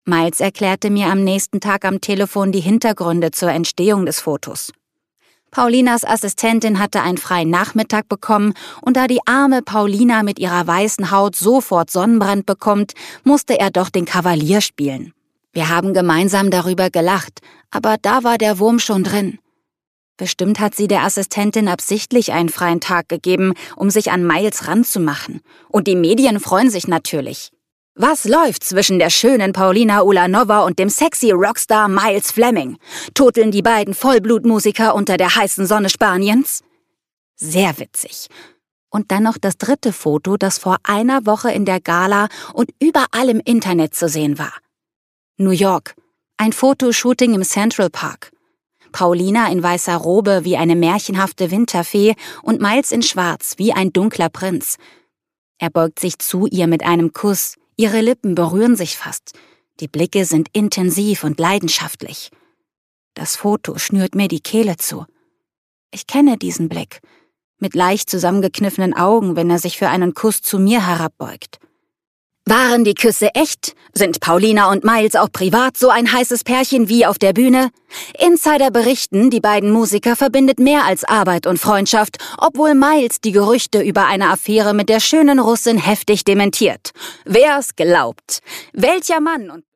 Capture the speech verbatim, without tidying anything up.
Miles erklärte mir am nächsten Tag am Telefon die Hintergründe zur Entstehung des Fotos. Paulinas Assistentin hatte einen freien Nachmittag bekommen und da die arme Paulina mit ihrer weißen Haut sofort Sonnenbrand bekommt, musste er doch den Kavalier spielen. Wir haben gemeinsam darüber gelacht, aber da war der Wurm schon drin. Bestimmt hat sie der Assistentin absichtlich einen freien Tag gegeben, um sich an Miles ranzumachen. Und die Medien freuen sich natürlich. Was läuft zwischen der schönen Paulina Ulanova und dem sexy Rockstar Miles Fleming? Turteln die beiden Vollblutmusiker unter der heißen Sonne Spaniens? Sehr witzig. Und dann noch das dritte Foto, das vor einer Woche in der Gala und überall im Internet zu sehen war. New York. Ein Fotoshooting im Central Park. Paulina in weißer Robe wie eine märchenhafte Winterfee und Miles in schwarz wie ein dunkler Prinz. Er beugt sich zu ihr mit einem Kuss. Ihre Lippen berühren sich fast. Die Blicke sind intensiv und leidenschaftlich. Das Foto schnürt mir die Kehle zu. Ich kenne diesen Blick. Mit leicht zusammengekniffenen Augen, wenn er sich für einen Kuss zu mir herabbeugt. Waren die Küsse echt? Sind Paulina und Miles auch privat so ein heißes Pärchen wie auf der Bühne? Insider berichten, die beiden Musiker verbindet mehr als Arbeit und Freundschaft, obwohl Miles die Gerüchte über eine Affäre mit der schönen Russin heftig dementiert. Wer's glaubt? Welcher Mann und